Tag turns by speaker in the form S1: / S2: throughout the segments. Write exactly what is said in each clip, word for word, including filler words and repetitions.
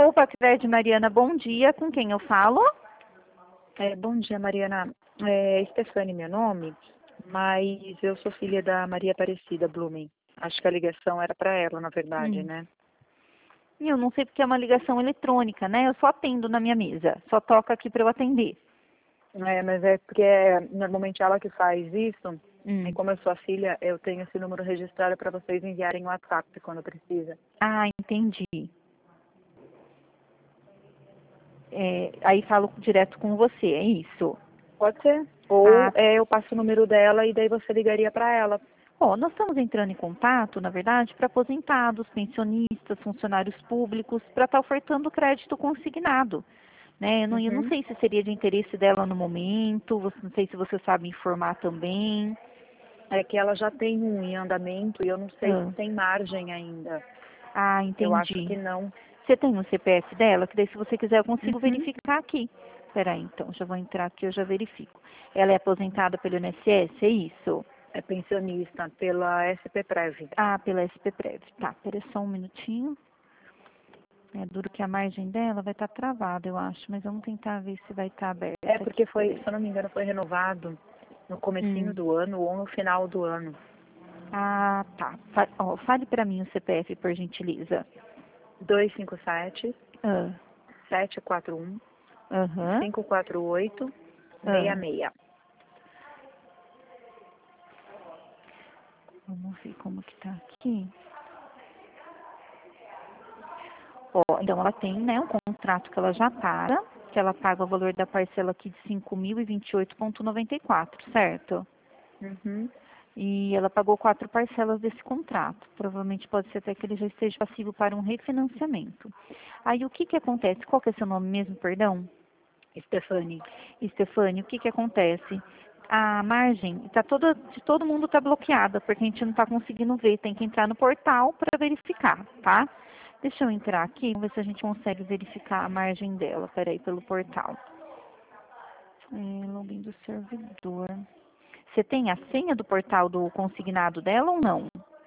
S1: Poupa Cred Mariana, bom dia. Com quem eu falo?
S2: É, bom dia, Mariana. É Stefane meu nome, mas eu sou filha da Maria Aparecida Blumen. Acho que a ligação era para ela, na verdade,
S1: Hum.
S2: né?
S1: Eu não sei porque é uma ligação eletrônica, né? Eu só atendo na minha mesa. Só toca aqui para eu atender.
S2: É, mas é porque é normalmente ela que faz isso.
S1: Hum.
S2: E como eu sou a filha, eu tenho esse número registrado para vocês enviarem o WhatsApp quando precisa.
S1: Ah, entendi. É, aí falo direto com você, é isso?
S2: Pode ser. Ou
S1: Ah,
S2: é, eu passo o número dela e daí você ligaria para ela.
S1: ó, nós estamos entrando em contato, na verdade, para aposentados, pensionistas, funcionários públicos, para estar ofertando crédito consignado. Né? Eu não, eu não
S2: Uhum.
S1: sei se seria de interesse dela no momento, você- não sei se você sabe informar também.
S2: É que ela já tem um em andamento e eu não sei se
S1: Ah,
S2: tem margem ainda.
S1: ah,
S2: Eu acho
S1: entendi.
S2: que não.
S1: Você tem o C P F dela? Que daí, se você quiser, eu consigo
S2: Uhum.
S1: verificar aqui. Peraí, então, já vou entrar aqui, eu já verifico. Ela é aposentada pelo I N S S, é isso?
S2: É pensionista pela S P Prev.
S1: Ah, pela S P Prev. Tá, peraí só um minutinho. É duro que a margem dela vai estar travada, eu acho, mas vamos tentar ver se vai estar aberta
S2: É
S1: aqui,
S2: porque foi,
S1: peraí.
S2: se eu não me engano, foi renovado no comecinho
S1: Hum.
S2: do ano ou no final do ano.
S1: Ah, tá. Fa ó, fale para mim o C P F, por gentileza.
S2: dois cinco sete,
S1: Ah,
S2: sete quatro um,
S1: aham,
S2: cinco quatro oito, seis
S1: ah.
S2: seis.
S1: Vamos ver como que tá aqui. Ó, então ela tem, né, um contrato que ela já paga, que ela paga o valor da parcela aqui de cinco mil e vinte e oito reais e noventa e quatro centavos, certo?
S2: Uhum.
S1: E ela pagou quatro parcelas desse contrato. Provavelmente pode ser até que ele já esteja passivo para um refinanciamento. Aí o que que acontece? Qual que é seu nome mesmo, perdão?
S2: Stefani.
S1: Stefane, o que que acontece? A margem tá toda, de todo mundo está bloqueada, porque a gente não está conseguindo ver. Tem que entrar no portal para verificar, tá? Deixa eu entrar aqui, vamos ver se a gente consegue verificar a margem dela. Peraí, pelo portal. É, login do servidor. Você tem a senha do portal do consignado dela ou não?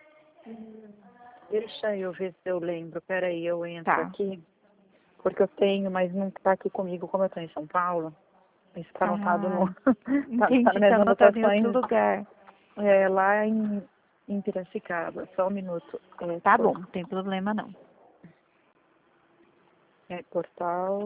S2: Deixa eu ver se eu lembro. Peraí, eu entro
S1: Tá.
S2: aqui. Porque eu tenho, mas não está aqui comigo, como eu estou em São Paulo. Isso está anotado
S1: Ah,
S2: no. Tá, tá nas
S1: entendi,
S2: minhas
S1: tá anotado em outro
S2: anotações.
S1: lugar.
S2: É, lá em, em Piracicaba. Só um minuto. É,
S1: Tá
S2: por,
S1: bom, não tem problema não.
S2: é portal.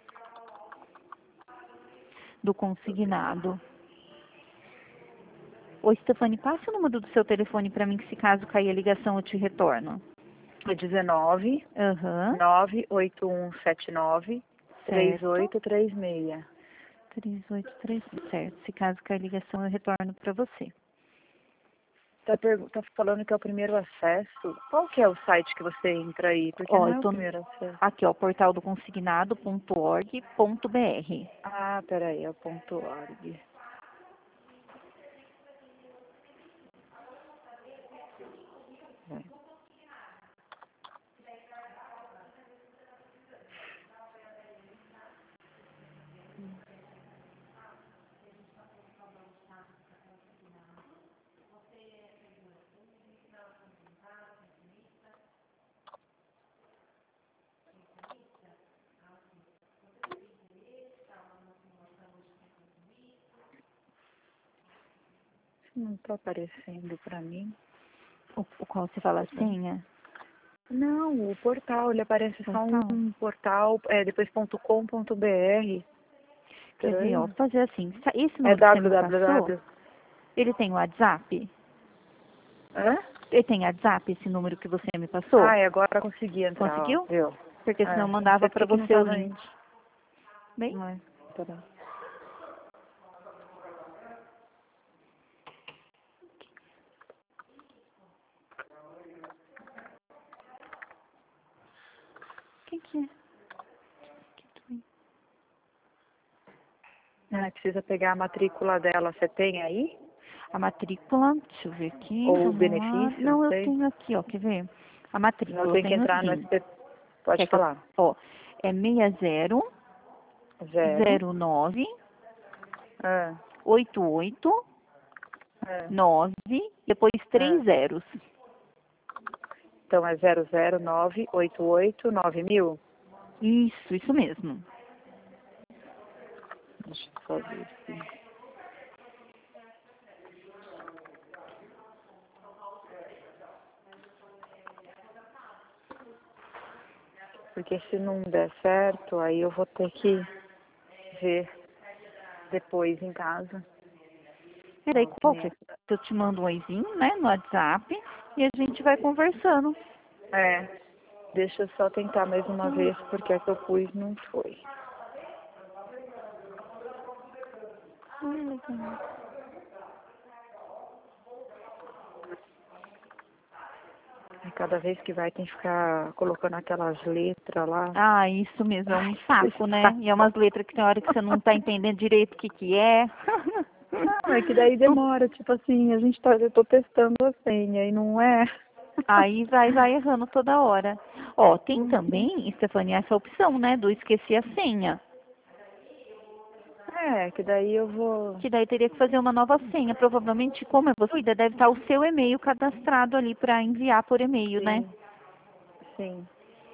S1: Do consignado. Ô, Stefane, passe o número do seu telefone para mim, que se caso cair a ligação eu te retorno.
S2: É dezenove,
S1: Aham,
S2: nove oito um sete nove, três
S1: certo.
S2: oito três seis.
S1: três oito três, certo. Se caso cair a ligação eu retorno para você.
S2: Tá, pergu- tá falando que é o primeiro acesso. Qual que é o site que você entra aí? Porque
S1: Ó,
S2: não
S1: eu
S2: é o
S1: tô
S2: primeiro acesso.
S1: aqui, ó, portal do consignado ponto org ponto br.
S2: Ah, peraí, é o ponto .org. É. Não tá aparecendo pra mim.
S1: O, o qual você fala a senha?
S2: Não, o portal, ele aparece só
S1: Portal?
S2: um portal, é, depois ponto com ponto br.
S1: Quer ver, ó,
S2: Estranho.
S1: vou fazer assim. sa- Esse
S2: É
S1: número que você me passou,
S2: www.
S1: ele tem WhatsApp?
S2: Hã?
S1: Ele tem WhatsApp, esse número que você me passou?
S2: Ah, e agora consegui entrar, ó.
S1: Conseguiu?
S2: Viu?
S1: Porque senão eu
S2: É, não
S1: mandava
S2: sei por
S1: para
S2: que que não
S1: você o
S2: tava
S1: link.
S2: indo.
S1: Bem?
S2: Não é? Peraí.
S1: O que que é?
S2: Ah, precisa pegar a matrícula dela. Você tem aí?
S1: A matrícula, deixa eu ver aqui,
S2: Ou o
S1: vamos lá.
S2: benefício, não
S1: Não, eu
S2: sei.
S1: tenho aqui, ó, quer ver? A
S2: Não,
S1: matrícula, eu
S2: tem que
S1: tenho
S2: entrar no
S1: sim.
S2: S P. Pode
S1: Quer que eu,
S2: falar.
S1: ó, é seis zero
S2: Zero.
S1: zero nove
S2: Ah,
S1: oito oito
S2: ah,
S1: nove depois
S2: ah.
S1: três zeros.
S2: Então é zero zero nove oito oito nove mil.
S1: Isso, isso mesmo.
S2: Deixa eu só ver aqui. Porque se não der certo, aí eu vou ter que ver depois em casa.
S1: E daí qualquer coisa, eu te mando um oizinho, né, no WhatsApp e a gente vai conversando.
S2: É, deixa eu só tentar mais uma vez, porque a que eu pus não foi. E cada vez que vai tem que ficar colocando aquelas letras lá.
S1: Ah, isso mesmo, é um
S2: Ai,
S1: saco, né? E é umas letras que tem hora que você não tá entendendo direito o que que é.
S2: Não, é que daí demora, tipo assim, a gente tá, eu tô testando a senha e não é.
S1: Aí vai, vai errando toda hora. Ó, tem
S2: Uhum.
S1: também, Stephanie, essa opção, né, do esquecer a senha.
S2: É, que daí eu vou.
S1: Que daí teria que fazer uma nova senha. Provavelmente, como é você, cuida, deve estar o seu e-mail cadastrado ali para enviar por e-mail, né?
S2: Sim, sim.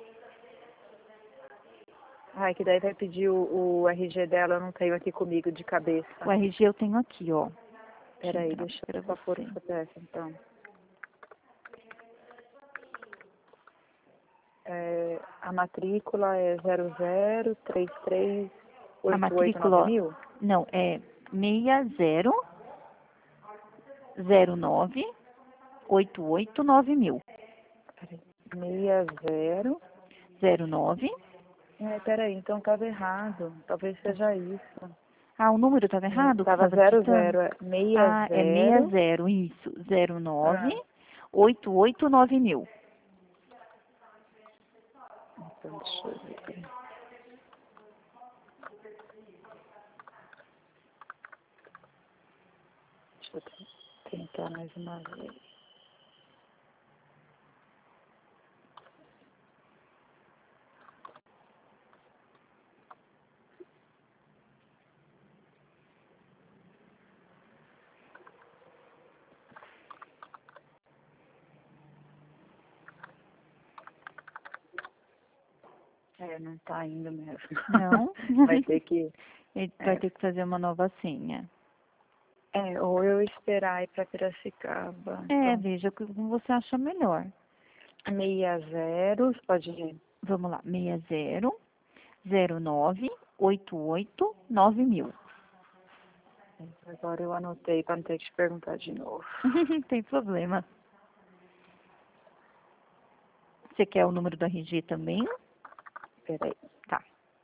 S2: Ai, que daí vai pedir o, o R G dela, eu não tenho aqui comigo de cabeça.
S1: O R G eu tenho aqui, ó.
S2: Peraí,
S1: Entrar
S2: deixa
S1: pra
S2: eu só pôr o
S1: você.
S2: C P F então. É, a matrícula é zero zero três três
S1: A
S2: oito oito
S1: matrícula,
S2: nove
S1: ó,
S2: mil?
S1: não, é seis zero zero nove oito oito nove mil.
S2: Peraí. seis zero.
S1: Zero nove.
S2: É, peraí, então tava errado. Talvez seja isso.
S1: Ah, o número estava errado que
S2: Tava
S1: estava
S2: zero
S1: digitando?
S2: zero, é seis
S1: Ah, é seis
S2: zero.
S1: zero, isso. Zero nove
S2: Ah,
S1: oito oito nove mil.
S2: então deixa eu ver. Deixa eu tentar mais uma vez. É, não tá indo mesmo.
S1: Não?
S2: Vai ter que.
S1: Ele vai
S2: É,
S1: ter que fazer uma nova senha.
S2: é, ou eu esperar ir pra Piracicaba.
S1: É,
S2: Então,
S1: veja como você acha melhor.
S2: seis zero, pode ir.
S1: Vamos lá, seis zero zero nove oito oito nove mil.
S2: Agora eu anotei para não ter que te perguntar de novo.
S1: Não tem problema. Você quer o número do R G também?
S2: Peraí.
S1: Tá.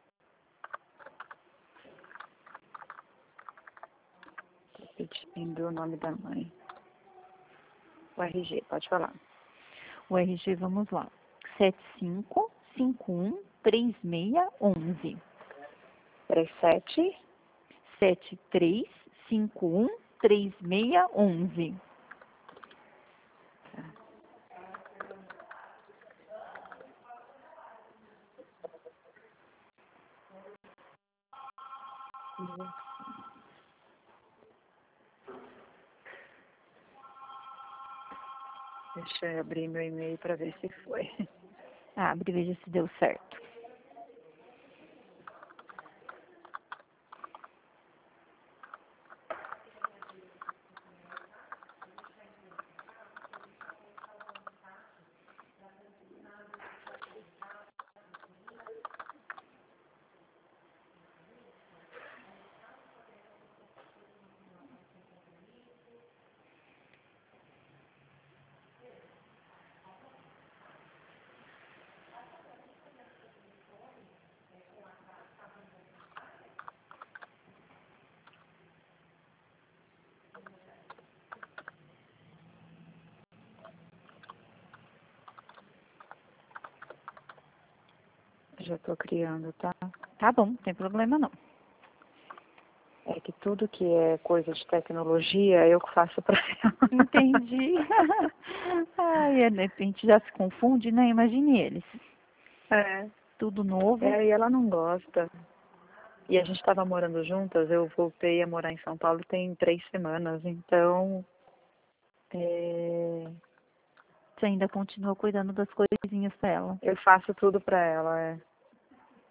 S2: Tô pedindo o nome da mãe. O R G, pode falar.
S1: O R G, vamos lá. sete cinco cinco um três seis um um.
S2: Peraí, sete.
S1: sete três cinco um três seis um um.
S2: Deixa eu abrir meu e-mail para ver se foi.
S1: Abre e veja se deu certo.
S2: Já tô criando, tá?
S1: Tá bom, não tem problema não.
S2: É que tudo que é coisa de tecnologia, eu que faço para ela.
S1: Entendi. Ai, é, de repente já se confunde, né? Imagine eles.
S2: É.
S1: Tudo novo.
S2: É, e ela não gosta. E a gente estava morando juntas, eu voltei a morar em São Paulo tem três semanas, então é,
S1: Você ainda continua cuidando das coisinhas pra ela.
S2: eu faço tudo para ela. É.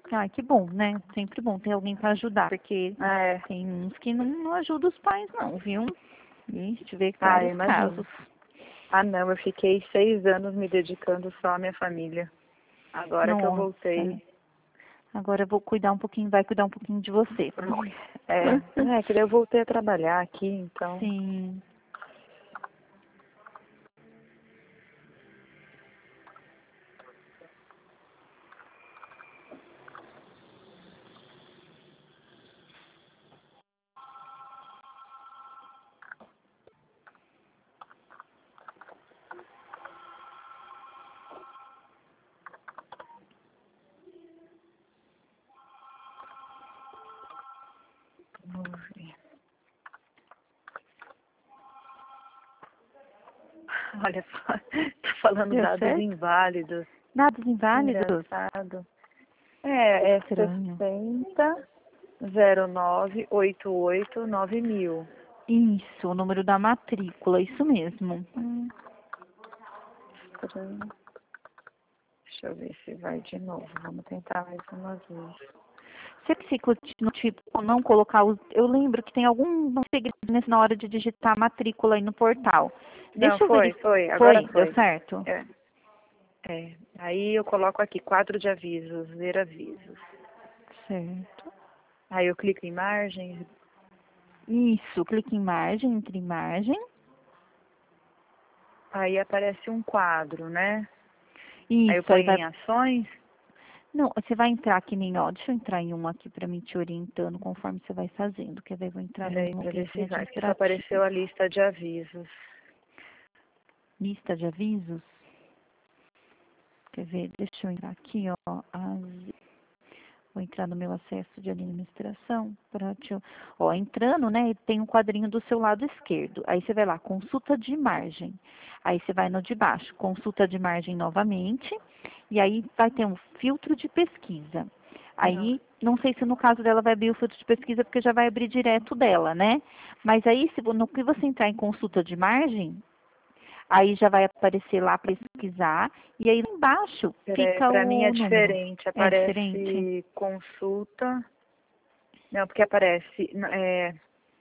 S1: Ah, que bom, né? Sempre bom ter alguém para ajudar, porque
S2: É.
S1: tem uns que não, não ajudam os pais não, viu? E a gente vê
S2: Ah,
S1: vários
S2: imagino.
S1: casos.
S2: Ah, não, eu fiquei seis anos me dedicando só à minha família. Agora que eu
S1: Nossa,
S2: voltei.
S1: agora eu vou cuidar um pouquinho, vai cuidar um pouquinho de você.
S2: É, é, que daí eu voltei a trabalhar aqui, então.
S1: Sim.
S2: Vamos ver. Olha só, tô falando
S1: Deu
S2: dados
S1: certo?
S2: inválidos.
S1: Dados inválidos?
S2: Engraçado. É, é
S1: Estranho.
S2: sessenta zero nove oito oito nove mil.
S1: Isso, o número da matrícula, isso mesmo.
S2: Hum, estranho. Deixa eu ver se vai de novo. Vamos tentar mais uma vez.
S1: Se você continua, tipo, não colocar os... Eu lembro que tem algum segredo nesse- na hora de digitar a matrícula aí no portal.
S2: Não,
S1: Deixa eu
S2: foi,
S1: verificar.
S2: foi, agora
S1: Foi? Deu
S2: foi.
S1: certo?
S2: É, é. Aí eu coloco aqui, quadro de avisos, ver avisos.
S1: Certo.
S2: Aí eu clico em imagens,
S1: Isso, clique em imagem, entre imagem.
S2: aí aparece um quadro, né? Aí eu
S1: Isso, aí
S2: ponho
S1: vai...
S2: em ações.
S1: Não, você vai entrar aqui nem, ó, deixa eu entrar em um aqui para mim te orientando conforme você vai fazendo. Quer ver? Eu vou entrar
S2: Peraí,
S1: num
S2: pra ver se
S1: itemzinho
S2: vai, porque só apareceu
S1: administrativo.
S2: a lista de avisos.
S1: Lista de avisos. Quer ver? Deixa eu entrar aqui, ó. As... Vou entrar no meu acesso de administração. Pra te... Ó, entrando, né, tem um quadrinho do seu lado esquerdo. Aí você vai lá, consulta de margem. Aí você vai no de baixo, consulta de margem novamente. E aí vai ter um filtro de pesquisa. Aí, não sei se no caso dela vai abrir o filtro de pesquisa, porque já vai abrir direto dela, né? Mas aí, se, no que você entrar em consulta de margem, aí já vai aparecer lá para pesquisar. E aí, lá embaixo,
S2: Peraí,
S1: fica
S2: pra mim é
S1: o número.
S2: diferente,
S1: É diferente?
S2: aparece consulta. Não, porque aparece. É,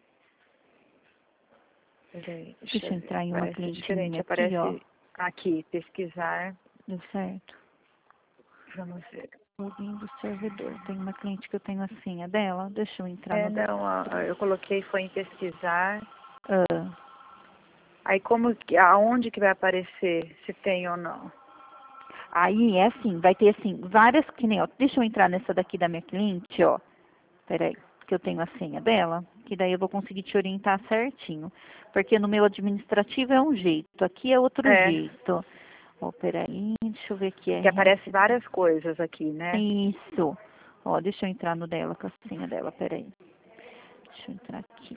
S2: peraí, deixa
S1: Deixa
S2: eu
S1: eu
S2: ver.
S1: entrar em uma
S2: Aparece
S1: cliente
S2: diferente.
S1: minha aqui, ó.
S2: Aparece aqui, pesquisar.
S1: Deu certo.
S2: Vamos ver.
S1: Login do servidor. Tem uma cliente que eu tenho a senha dela. Deixa eu entrar
S2: É,
S1: no dela.
S2: não, a- eu coloquei foi em pesquisar.
S1: Ah,
S2: Aí como que, aonde que vai aparecer se tem ou não?
S1: aí é assim, vai ter assim, várias que nem, ó. Deixa eu entrar nessa daqui da minha cliente, ó. Peraí, que eu tenho a senha dela, que daí eu vou conseguir te orientar certinho. Porque no meu administrativo é um jeito, aqui é outro
S2: É,
S1: jeito. Ó, peraí, deixa eu ver aqui,
S2: que
S1: R
S2: aparece
S1: S.
S2: várias coisas aqui, né?
S1: Isso. Ó, deixa eu entrar no dela, com a senha dela, peraí. Deixa eu entrar aqui.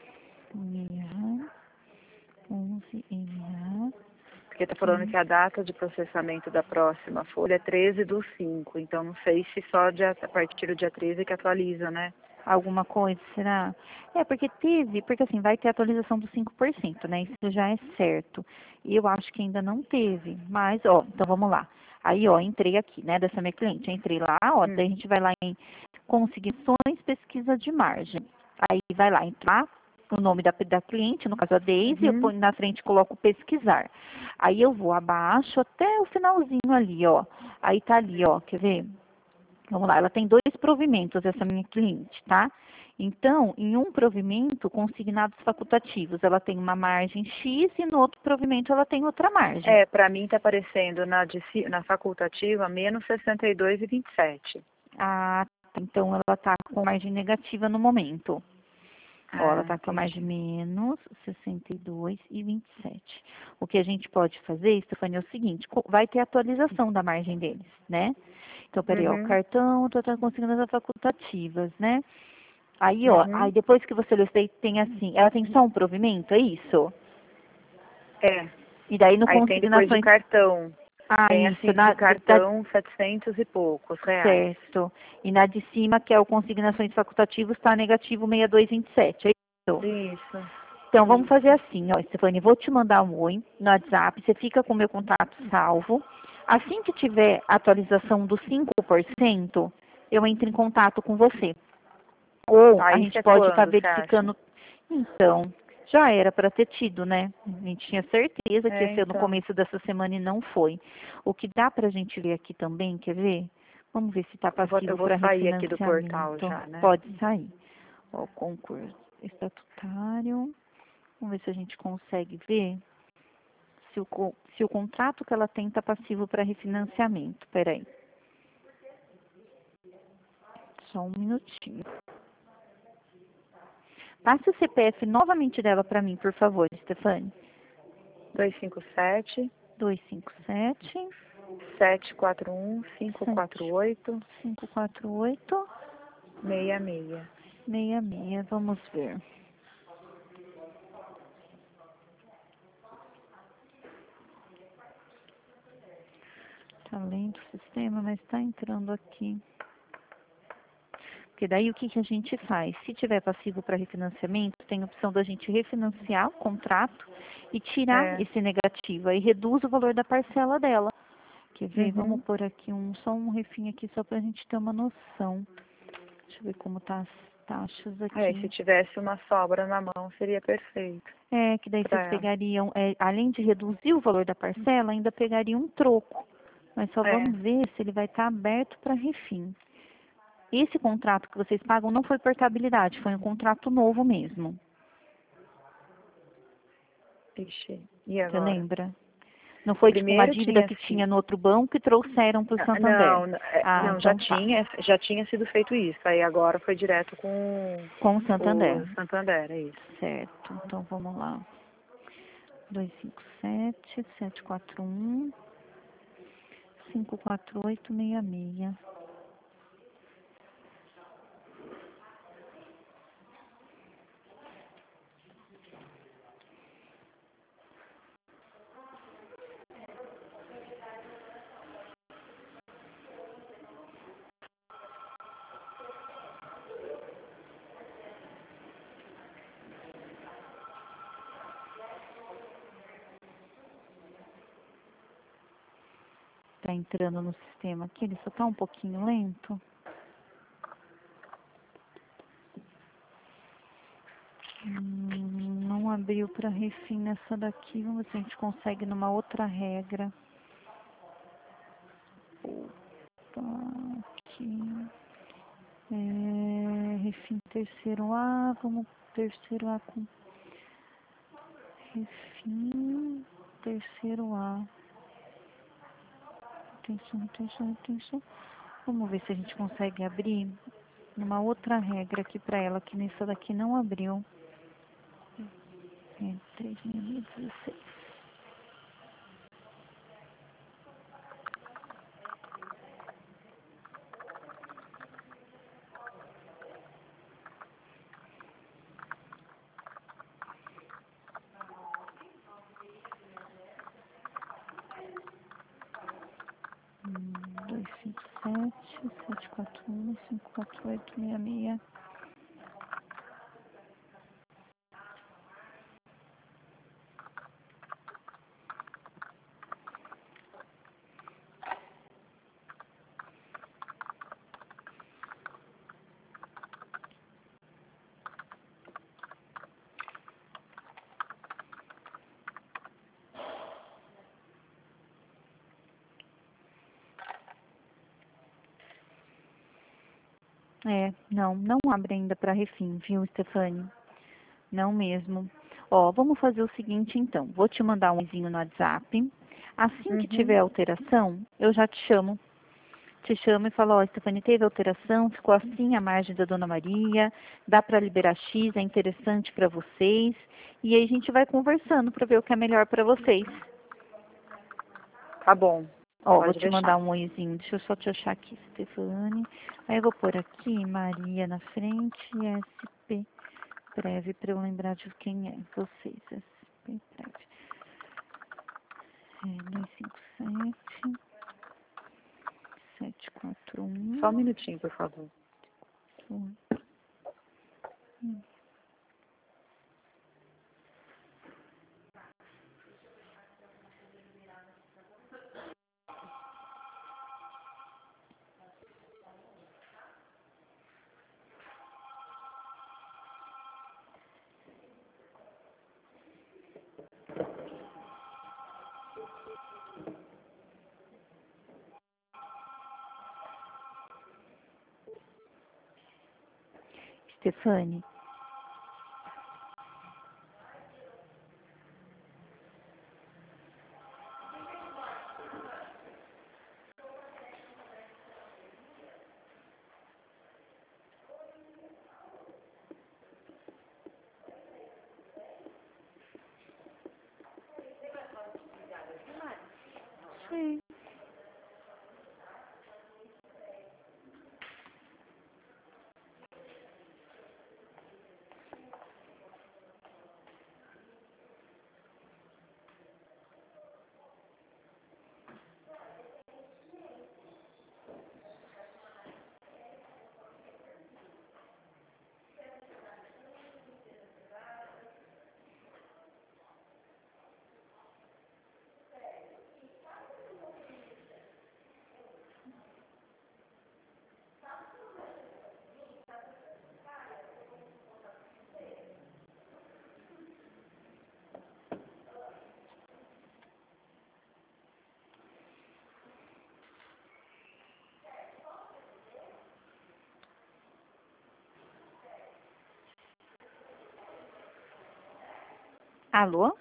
S1: M A, onze M A,
S2: Porque tá falando que
S1: quinze.
S2: a data de processamento da próxima folha é treze do cinco, então não sei se só dia, a partir do dia treze que atualiza, né?
S1: Alguma coisa, será? É, porque teve, porque assim, vai ter atualização dos cinco por cento, né? Isso já é certo. E eu acho que ainda não teve, mas, ó, então vamos lá. Aí, ó, entrei aqui, né, dessa minha cliente, entrei lá, ó,
S2: Hum.
S1: daí a gente vai lá em consignações, pesquisa de margem. Aí vai lá, entrar o nome da, da cliente, no caso a Daisy, eu
S2: Uhum.
S1: ponho na frente, coloco pesquisar. Aí eu vou abaixo até o finalzinho ali, ó. Aí tá ali, ó, quer ver? Vamos lá, ela tem dois provimentos, essa minha cliente, tá? Então, em um provimento, consignados facultativos, ela tem uma margem X e no outro provimento ela tem outra margem.
S2: É, pra mim tá aparecendo na, de ci- na facultativa menos sessenta e dois e vinte e sete.
S1: Ah, então ela está com margem negativa no momento. Ó, ela
S2: Ah,
S1: está com a margem
S2: entendi.
S1: menos sessenta e dois e vinte e sete. O que a gente pode fazer, Stefania, é o seguinte, co- vai ter atualização da margem deles, né? Então, peraí, ó,
S2: Uhum.
S1: cartão, tô tá conseguindo as facultativas, né? Aí, ó, aí
S2: Uhum.
S1: depois que você leu isso daí, tem assim, ela tem só um provimento, é isso?
S2: É.
S1: E daí no
S2: Aí tem depois de
S1: consignações,
S2: cartão.
S1: ah,
S2: Tem
S1: isso,
S2: assim,
S1: na,
S2: de
S1: da,
S2: cartão setecentos e poucos reais.
S1: certo. E na de cima, que é o consignações facultativos, está negativo sessenta e dois e vinte e sete, é isso?
S2: Isso.
S1: Então, vamos fazer
S2: Isso.
S1: assim, ó, Stefania, vou te mandar um oi no WhatsApp, você fica com o meu contato salvo. Assim que tiver atualização dos cinco por cento, eu entro em contato com você. Ou
S2: Tá,
S1: a
S2: isso
S1: gente
S2: é
S1: pode estar
S2: quando, você acha?
S1: verificando. Então, já era para ter tido, né? A gente tinha certeza que ia
S2: É,
S1: ser no
S2: então.
S1: começo dessa semana e não foi. O que dá para a gente ver aqui também, quer ver? Vamos ver se está
S2: Eu vou, eu
S1: passivo
S2: vou
S1: para
S2: sair aqui do portal
S1: refinanciamento.
S2: já, né?
S1: Pode sair. Ó, concurso estatutário. Vamos ver se a gente consegue ver se o, co- se o contrato que ela tem está passivo para refinanciamento. Peraí. Só um minutinho. Passe o C P F novamente dela para mim, por favor, Stefane.
S2: dois cinco sete,
S1: dois cinco sete,
S2: sete quatro um, cinco quatro
S1: sete
S2: oito,
S1: cinco quatro oito,
S2: seis seis.
S1: seis seis. Vamos ver. Tá lento o sistema, mas está entrando aqui. Porque daí o que, que a gente faz? Se tiver passivo para refinanciamento, tem a opção da gente refinanciar o contrato e tirar
S2: É.
S1: esse negativo. Aí reduz o valor da parcela dela. Quer ver?
S2: Uhum.
S1: Vamos pôr aqui um, só um refim aqui, só para a gente ter uma noção. Deixa eu ver como tá as taxas
S2: É, se
S1: aqui.
S2: tivesse uma sobra na mão, seria perfeito
S1: É, que daí
S2: para
S1: vocês
S2: ela.
S1: pegariam, é, além de reduzir o valor da parcela, ainda pegariam um troco. Mas só
S2: É.
S1: vamos ver se ele vai estar aberto para refim. Esse contrato que vocês pagam não foi portabilidade, foi um contrato novo mesmo.
S2: Ixi, e
S1: Você
S2: agora?
S1: lembra? Não
S2: O
S1: foi tipo uma
S2: primeiro
S1: dívida
S2: tinha
S1: que
S2: sido.
S1: tinha no outro banco e trouxeram para o
S2: Ah,
S1: Santander.
S2: Não, n- é,
S1: Ah,
S2: não, já
S1: então tá.
S2: tinha, já tinha sido feito isso. Aí agora foi direto com
S1: Com o Santander.
S2: o Santander, é isso.
S1: Certo. Então vamos lá. dois cinco sete, sete quatro um, cinco quatro oito, seis seis. Tá entrando no sistema aqui, ele só tá um pouquinho lento. Hum, não abriu para refim nessa daqui. Vamos ver se a gente consegue numa outra regra. Opa, aqui. É, refim terceiro A. Vamos terceiro A com refim terceiro A. Atenção, atenção, atenção. Vamos ver se a gente consegue abrir numa outra regra aqui para ela, que nessa daqui não abriu. É três mil e dezesseis. Hum, dois cinco sete, sete quatro um, cinco quatro oito, seis seis. É, não, não abre ainda para refim, viu, Stefane? Não mesmo. Ó, vamos fazer o seguinte então. Vou te mandar um izinho no WhatsApp. Assim que tiver
S2: Uhum.
S1: alteração, eu já te chamo. Te chamo e falo, ó, Stefane, teve alteração, ficou assim a margem da Dona Maria, dá para liberar X, é interessante para vocês. E aí a gente vai conversando para ver o que é melhor para vocês.
S2: Tá bom,
S1: Ó, vou
S2: pode
S1: te mandar
S2: deixar.
S1: um oizinho. Deixa eu só te achar aqui, Stefane. Aí eu vou pôr aqui Maria na frente e S P Prev para eu lembrar de quem é vocês. S P Prev. É dois cinco sete, sete quatro
S2: Só um
S1: um.
S2: minutinho, por favor.
S1: Stefane? Sim. Alô?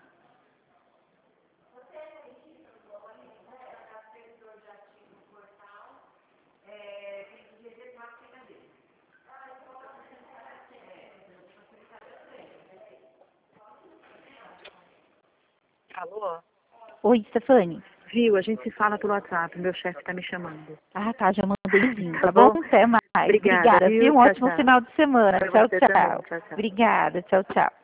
S2: Alô?
S1: Oi, Stefane.
S2: Viu? A gente se fala pelo WhatsApp. Meu chefe tá me chamando.
S1: Ah, tá, já mandei sim,
S2: Tá
S1: tá bom?
S2: bom?
S1: Até mais.
S2: Obrigada,
S1: Obrigada,
S2: viu?
S1: viu? Um
S2: Tchau,
S1: ótimo
S2: tchau.
S1: final de semana.
S2: Pra
S1: Tchau,
S2: você também.
S1: tchau.
S2: Tchau, tchau.
S1: Obrigada, tchau, tchau.